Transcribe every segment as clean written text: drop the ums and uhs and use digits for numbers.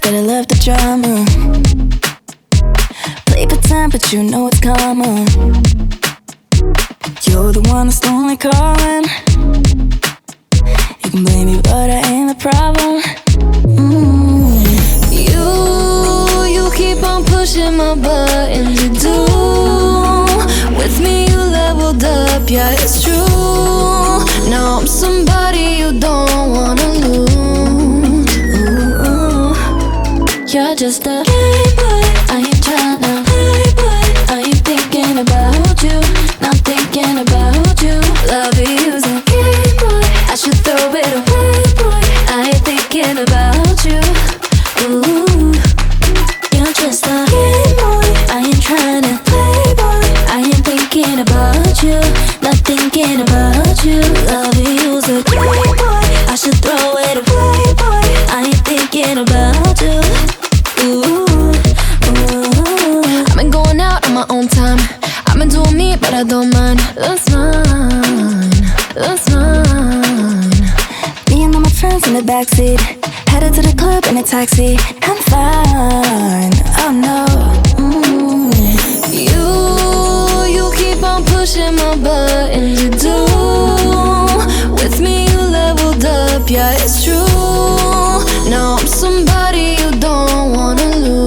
that I love the drama. Play pretend, but you know it's common. You're the one that's only calling. You can blame me, but I ain't the problem. You keep on pushing my buttons, you do. With me you leveled up, yeah, it's true. Now I'm somebody you don't wanna lose. You're just a playboy, I ain't tryna playboy. I ain't thinking about you, not thinking about you. Love you's a game boy, I should throw it away, boy. I ain't thinking about you. Ooh, you're just a game boy, I ain't tryna playboy. I ain't thinking about you, not thinking about you. Love you's a game boy, I should throw it away, boy. I ain't thinking about you. I've been going out on my own time. I've been doing me, but I don't mind. That's mine, that's mine. Me and all my friends in the backseat, headed to the club in a taxi. I'm fine, oh no. You keep on pushing my buttons, you do. With me you leveled up, yeah, it's true. Now I'm somebody you don't wanna lose.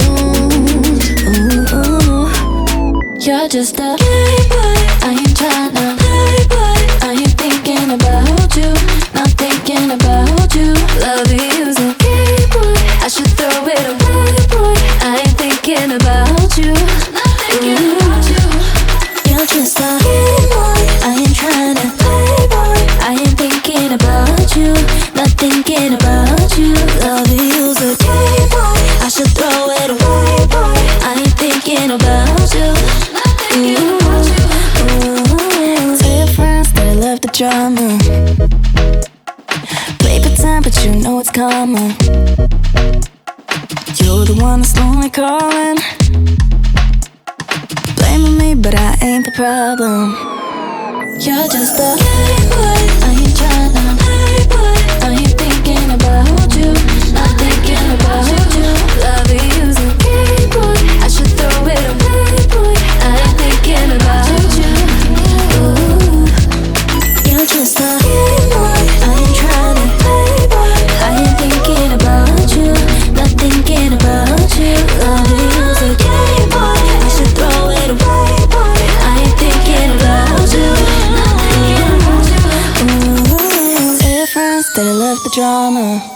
You're just a playboy, I ain't tryna playboy. I ain't thinking about you, not thinking about you. Love you's a game boy, I should throw it away, boy. I ain't thinking about you, not thinking about you. You're just a game boy, I ain't tryna playboy. I ain't thinking about you, not thinking about you. Love you's a game boy, I should throw it away, boy. I ain't thinking about you. Tell your friends that I love the drama. Play pretend, but you know it's common. You're the one that's only calling. Blaming me, but I ain't the problem. You're just a playboy, I ain't tryna playboy. I ain't thinking about you, not thinking about you. Love you's a game boy, I should throw it away, boy. I ain't thinking about you. Ooh, you're just a game boy, I ain't tryna playboy. I ain't thinking about you, not thinking about you. Love you's a game boy, I should throw it away, boy. I ain't thinking about you. Tell your friends that I love the drama.